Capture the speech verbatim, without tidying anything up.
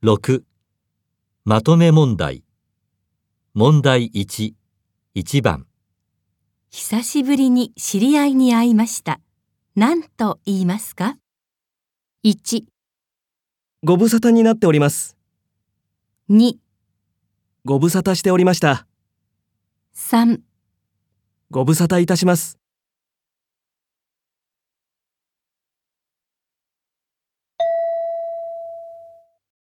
ろく、まとめ問題。問題いち、いちばん。 久しぶりに知り合いに会いました。何と言いますか？いち、 ご無沙汰になっております。 に、 ご無沙汰しておりました。 さん、 ご無沙汰いたします。